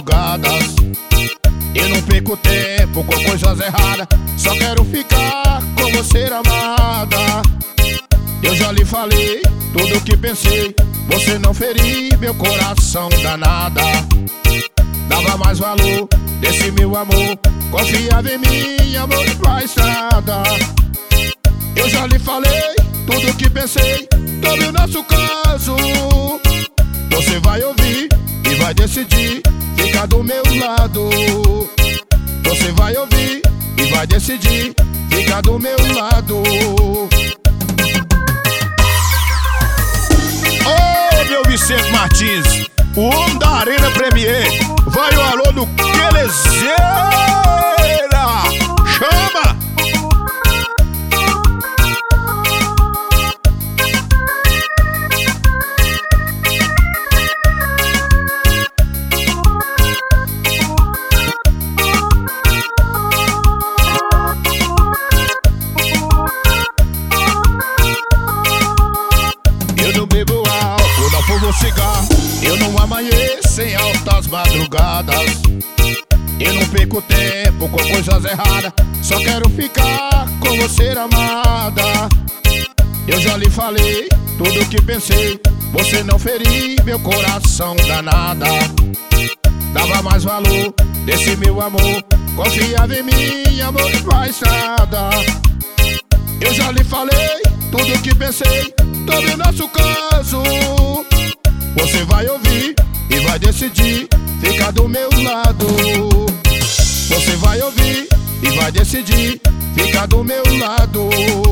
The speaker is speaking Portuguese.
madrugadas. Eu não perco tempo com coisas erradas, só quero ficar com você, amada. Eu já lhe falei tudo o que pensei, você não feriu meu coração danada. Dava mais valor desse meu amor, confiava em mim, amor pra estrada. Eu já lhe falei tudo o que pensei sobre o nosso caso. Você vai ouvir e vai decidir ficar do meu lado. Você vai ouvir e vai decidir ficar do meu lado. Ô, meu Vicente Martins, o homem da Arena Premier. Vai o alô do Quelezeira. Chama! Eu não bebo álcool, não fumo cigarro, eu não amanheço em altas madrugadas. Eu não perco tempo com coisas erradas, só quero ficar com você, amada. Eu já lhe falei tudo o que pensei, você não feriu meu coração danada. Dava mais valor desse meu amor, confiava em mim, amor pra estrada. Eu já lhe falei tudo o que pensei sobre o nosso caso. Você vai ouvir e vai decidir ficar do meu lado. Você vai ouvir e vai decidir ficar do meu lado.